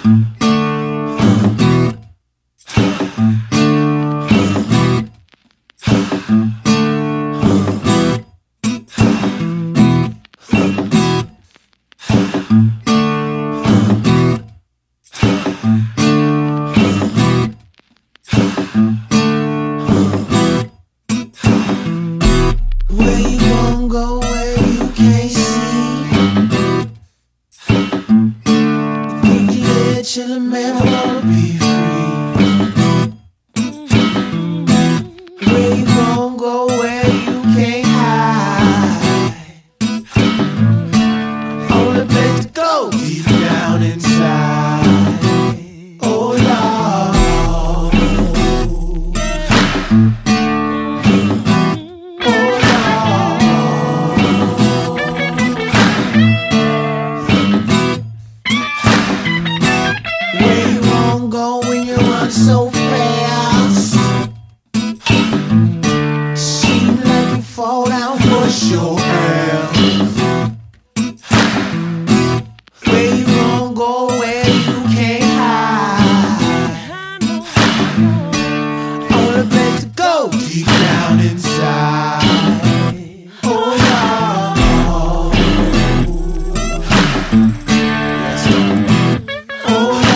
Where you gon' go where you can't see? Think you there chillin', man, wanna be free. Where you gon' go where you can't hide? Only place to go deep down inside. Oh Lord. Go when you run so fast, seem like you fall down, push your ass. Where you gon' go where you can't hide? Only place to go deep down inside. Oh Lord. Oh Lord.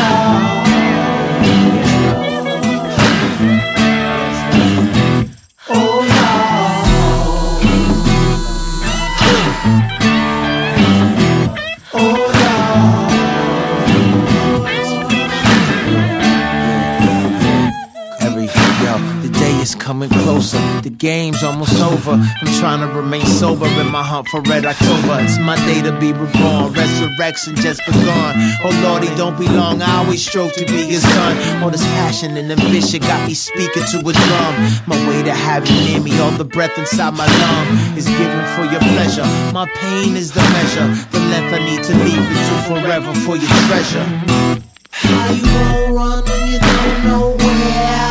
The day is coming closer, the game's almost over. I'm trying to remain sober in my hunt for Red October. It's my day to be reborn, resurrection just begun. Oh Lordy, don't be long, I always strove to be your son. All this passion and ambition got me speaking to a drum. My way to have you near me, all the breath inside my lung is given for your pleasure. My pain is the measure, the length I need to leave you to forever for your treasure. How you gon' run when you don't know where?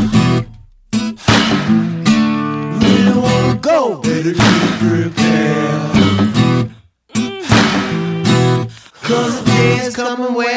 Really wanna go, better be prepared. Cause the day is coming where